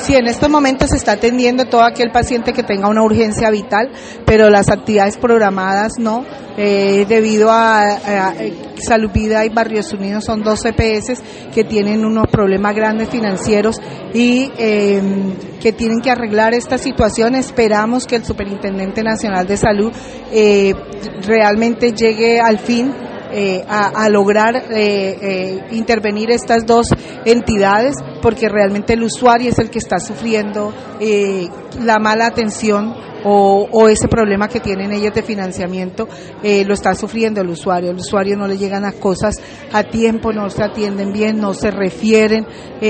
Sí, en estos momentos se está atendiendo todo aquel paciente que tenga una urgencia vital, pero las actividades programadas no, debido a Salud Vida y Barrios Unidos son dos EPS que tienen unos problemas grandes financieros y que tienen que arreglar esta situación. Esperamos que el Superintendente Nacional de Salud realmente llegue al fin a lograr intervenir estas dos entidades, porque realmente el usuario es el que está sufriendo la mala atención o ese problema que tienen ellos de financiamiento, lo está sufriendo el usuario no le llegan las cosas a tiempo, no se atienden bien, no se refieren.